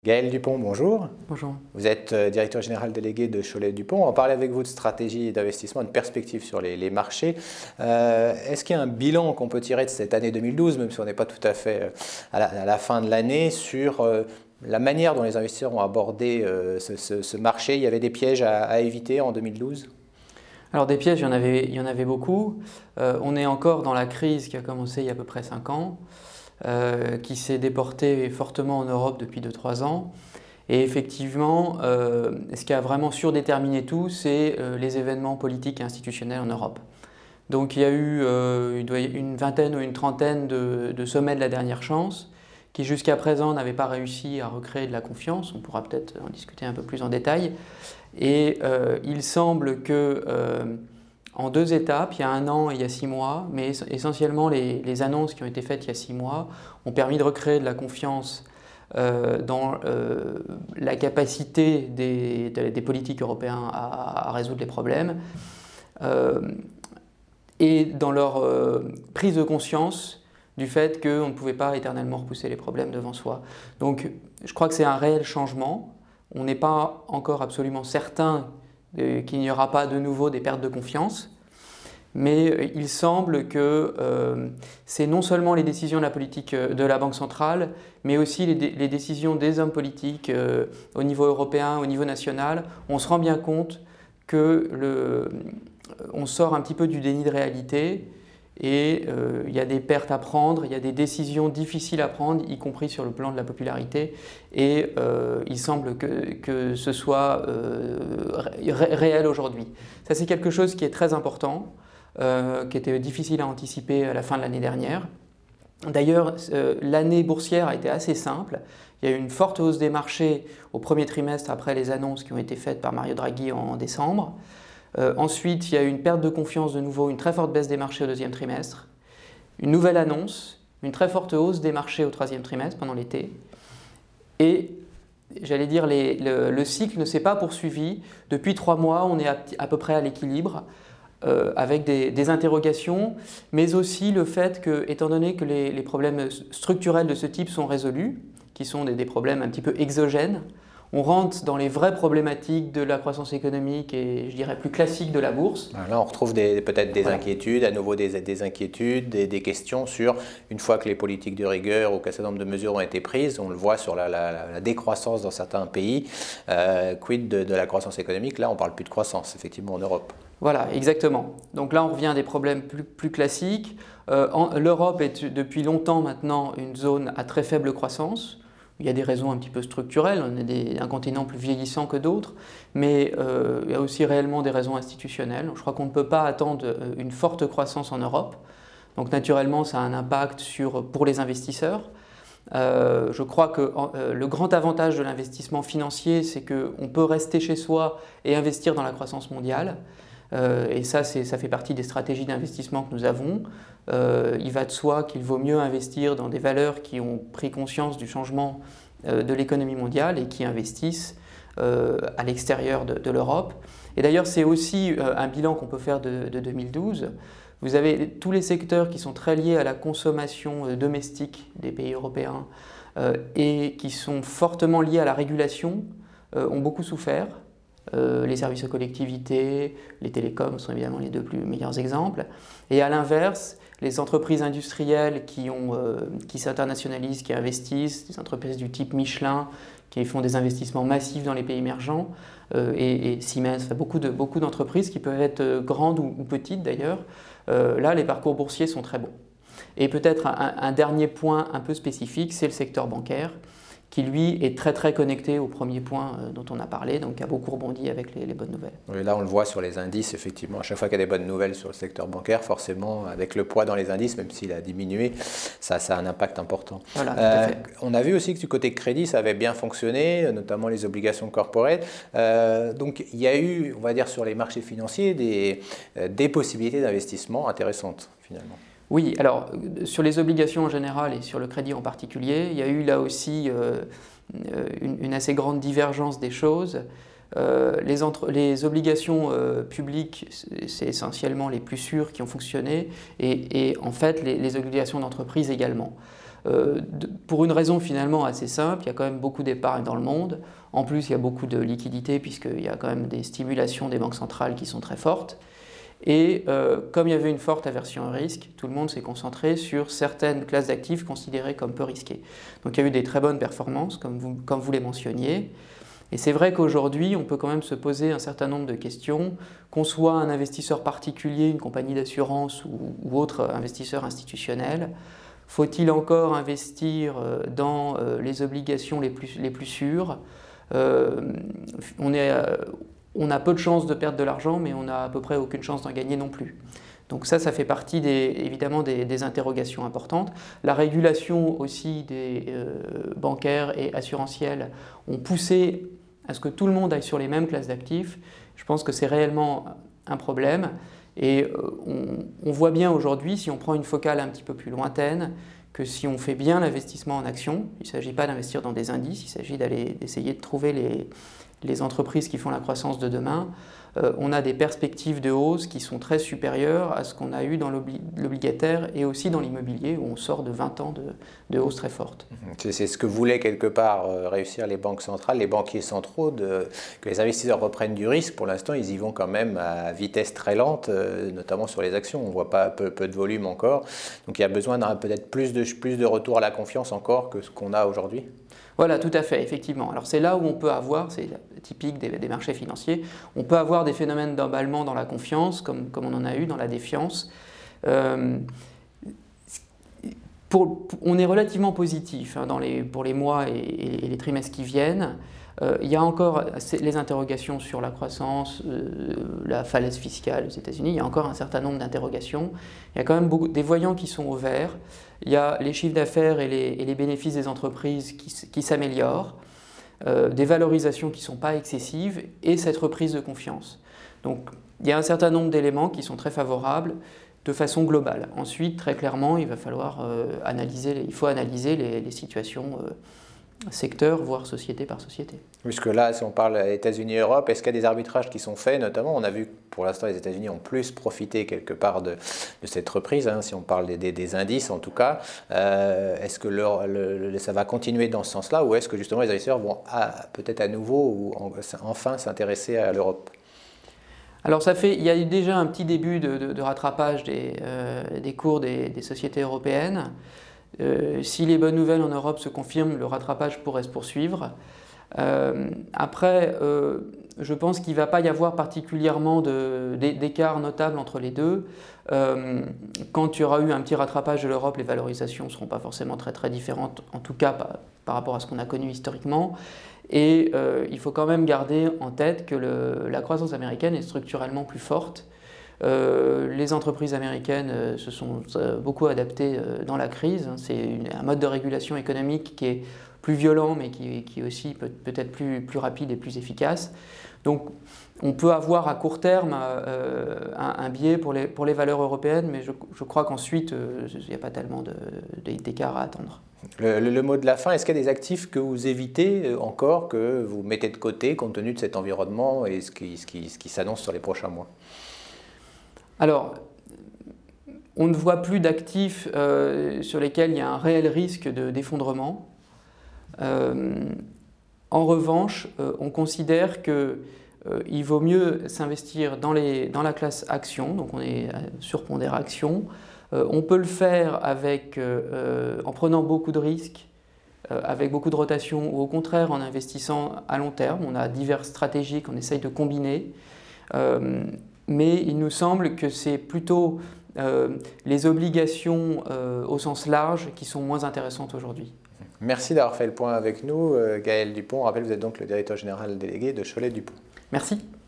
Gaël Dupont, bonjour. Bonjour. Vous êtes directeur général délégué de Cholet Dupont. On va parler avec vous de stratégie d'investissement, de perspective sur les marchés. Est-ce qu'il y a un bilan qu'on peut tirer de cette année 2012, même si on n'est pas tout à fait à la fin de l'année, sur la manière dont les investisseurs ont abordé ce marché? Il y avait des pièges à éviter en 2012? Alors des pièges, il y en avait beaucoup. On est encore dans la crise qui a commencé il y a à peu près 5 ans. Qui s'est déporté fortement en Europe depuis 2-3 ans. Et effectivement, ce qui a vraiment surdéterminé tout, c'est les événements politiques et institutionnels en Europe. Donc il y a eu une vingtaine ou une trentaine de sommets de la dernière chance qui jusqu'à présent n'avaient pas réussi à recréer de la confiance. On pourra peut-être en discuter un peu plus en détail. Et il semble que en 2 étapes, il y a 1 an et il y a 6 mois, mais essentiellement les annonces qui ont été faites il y a 6 mois ont permis de recréer de la confiance dans la capacité des politiques européens à résoudre les problèmes et dans leur prise de conscience du fait qu'on ne pouvait pas éternellement repousser les problèmes devant soi. Donc je crois que c'est un réel changement. On n'est pas encore absolument certain qu'il n'y aura pas de nouveau des pertes de confiance, mais il semble que c'est non seulement les décisions de la politique de la Banque centrale, mais aussi les décisions des hommes politiques au niveau européen, au niveau national. On se rend bien compte qu'on sort un petit peu du déni de réalité et il y a des pertes à prendre, il y a des décisions difficiles à prendre, y compris sur le plan de la popularité, et il semble que ce soit réel aujourd'hui. Ça, c'est quelque chose qui est très important, qui était difficile à anticiper à la fin de l'année dernière. D'ailleurs, l'année boursière a été assez simple. Il y a eu une forte hausse des marchés au premier trimestre après les annonces qui ont été faites par Mario Draghi en décembre. Ensuite, il y a eu une perte de confiance de nouveau, une très forte baisse des marchés au 2e trimestre, une nouvelle annonce, une très forte hausse des marchés au 3e trimestre pendant l'été. Et j'allais dire, le cycle ne s'est pas poursuivi. Depuis 3 mois, on est à peu près à l'équilibre, avec des interrogations, mais aussi le fait que, étant donné que les problèmes structurels de ce type sont résolus, qui sont des problèmes un petit peu exogènes, on rentre dans les vraies problématiques de la croissance économique et, je dirais, plus classique de la bourse. Là, on retrouve peut-être des Voilà. inquiétudes, à nouveau des inquiétudes, des questions sur, une fois que les politiques de rigueur ou qu'un certain nombre de mesures ont été prises, on le voit sur la décroissance dans certains pays, quid de la croissance économique? Là, on ne parle plus de croissance, effectivement, en Europe. Voilà, exactement. Donc là, on revient à des problèmes plus classiques. L'Europe est depuis longtemps maintenant une zone à très faible croissance. Il y a des raisons un petit peu structurelles, on est un continent plus vieillissant que d'autres, mais il y a aussi réellement des raisons institutionnelles. Je crois qu'on ne peut pas attendre une forte croissance en Europe. Donc naturellement, ça a un impact pour les investisseurs. Je crois que le grand avantage de l'investissement financier, c'est qu'on peut rester chez soi et investir dans la croissance mondiale. Et ça fait partie des stratégies d'investissement que nous avons. Il va de soi qu'il vaut mieux investir dans des valeurs qui ont pris conscience du changement de l'économie mondiale et qui investissent à l'extérieur de l'Europe. Et d'ailleurs, c'est aussi un bilan qu'on peut faire de 2012. Vous avez tous les secteurs qui sont très liés à la consommation domestique des pays européens et qui sont fortement liés à la régulation, ont beaucoup souffert. Les services aux collectivités, les télécoms sont évidemment les 2 meilleurs exemples. Et à l'inverse, les entreprises industrielles qui s'internationalisent, qui investissent, des entreprises du type Michelin, qui font des investissements massifs dans les pays émergents, et Siemens, beaucoup d'entreprises qui peuvent être grandes ou petites d'ailleurs. Là, les parcours boursiers sont très bons. Et peut-être un dernier point un peu spécifique, c'est le secteur bancaire, qui lui est très très connecté au premier point dont on a parlé, donc qui a beaucoup rebondi avec les bonnes nouvelles. Oui, là on le voit sur les indices, effectivement, à chaque fois qu'il y a des bonnes nouvelles sur le secteur bancaire, forcément, avec le poids dans les indices, même s'il a diminué, ça a un impact important. Voilà, tout à fait. On a vu aussi que du côté crédit, ça avait bien fonctionné, notamment les obligations corporate. Donc il y a eu, on va dire, sur les marchés financiers, des possibilités d'investissement intéressantes, finalement. Oui, alors sur les obligations en général et sur le crédit en particulier, il y a eu là aussi une assez grande divergence des choses. Les obligations publiques, c'est essentiellement les plus sûres qui ont fonctionné et en fait les obligations d'entreprise également. pour une raison finalement assez simple, il y a quand même beaucoup d'épargne dans le monde. En plus, il y a beaucoup de liquidités puisqu'il y a quand même des stimulations des banques centrales qui sont très fortes. Et comme il y avait une forte aversion au risque, tout le monde s'est concentré sur certaines classes d'actifs considérées comme peu risquées. Donc il y a eu des très bonnes performances, comme vous les mentionniez. Et c'est vrai qu'aujourd'hui, on peut quand même se poser un certain nombre de questions, qu'on soit un investisseur particulier, une compagnie d'assurance ou autre investisseur institutionnel. Faut-il encore investir dans les obligations les plus sûres ? On a peu de chances de perdre de l'argent, mais on n'a à peu près aucune chance d'en gagner non plus. Donc ça fait partie évidemment des interrogations importantes. La régulation aussi des bancaires et assurantiels ont poussé à ce que tout le monde aille sur les mêmes classes d'actifs. Je pense que c'est réellement un problème. Et on voit bien aujourd'hui, si on prend une focale un petit peu plus lointaine, que si on fait bien l'investissement en actions, il ne s'agit pas d'investir dans des indices, il s'agit d'essayer de trouver les entreprises qui font la croissance de demain, on a des perspectives de hausse qui sont très supérieures à ce qu'on a eu dans l'obligataire et aussi dans l'immobilier où on sort de 20 ans de hausse très forte. C'est ce que voulaient quelque part réussir les banques centrales, les banquiers centraux, que les investisseurs reprennent du risque. Pour l'instant, ils y vont quand même à vitesse très lente, notamment sur les actions. On ne voit pas peu de volume encore. Donc il y a besoin d'un peut-être plus de retour à la confiance encore que ce qu'on a aujourd'hui. Voilà, tout à fait, effectivement. Alors c'est là où on peut avoir, c'est typique des marchés financiers, on peut avoir des phénomènes d'emballement dans la confiance, comme on en a eu dans la défiance. On est relativement positif pour les mois et les trimestres qui viennent. Il y a encore les interrogations sur la croissance, la falaise fiscale aux États-Unis, il y a encore un certain nombre d'interrogations. Il y a quand même des voyants qui sont au vert. Il y a les chiffres d'affaires et les bénéfices des entreprises qui s'améliorent, des valorisations qui ne sont pas excessives et cette reprise de confiance. Donc il y a un certain nombre d'éléments qui sont très favorables de façon globale. Ensuite, très clairement, il va falloir analyser les situations secteur, voire société par société. Puisque là, si on parle États-Unis et Europe, est-ce qu'il y a des arbitrages qui sont faits notamment? On a vu que pour l'instant, les États-Unis ont plus profité quelque part de cette reprise, si on parle des indices en tout cas. Est-ce que ça va continuer dans ce sens-là ou est-ce que justement les investisseurs vont peut-être à nouveau ou enfin s'intéresser à l'Europe? Alors il y a eu déjà un petit début de rattrapage des cours des sociétés européennes. Si les bonnes nouvelles en Europe se confirment, le rattrapage pourrait se poursuivre. Après, je pense qu'il ne va pas y avoir particulièrement d'écart notable entre les deux. Quand il y aura eu un petit rattrapage de l'Europe, les valorisations ne seront pas forcément très très différentes, en tout cas par rapport à ce qu'on a connu historiquement. Et il faut quand même garder en tête que la croissance américaine est structurellement plus forte. Les entreprises américaines se sont beaucoup adaptées dans la crise. C'est un mode de régulation économique qui est plus violent, mais qui est aussi peut-être plus rapide et plus efficace. Donc, on peut avoir à court terme un biais pour les valeurs européennes, mais je crois qu'ensuite, il n'y a pas tellement d'écart à attendre. Le mot de la fin, est-ce qu'il y a des actifs que vous évitez encore, que vous mettez de côté compte tenu de cet environnement et ce qui s'annonce sur les prochains mois ? Alors, on ne voit plus d'actifs sur lesquels il y a un réel risque d'effondrement. En revanche, on considère qu'il vaut mieux s'investir dans la classe action, donc on est surpondéré action. On peut le faire en prenant beaucoup de risques, avec beaucoup de rotation, ou au contraire en investissant à long terme. On a diverses stratégies qu'on essaye de combiner. Mais il nous semble que c'est plutôt les obligations au sens large qui sont moins intéressantes aujourd'hui. Merci d'avoir fait le point avec nous, Gaël Dupont. Je rappelle, vous êtes donc le directeur général délégué de Cholet Dupont. Merci.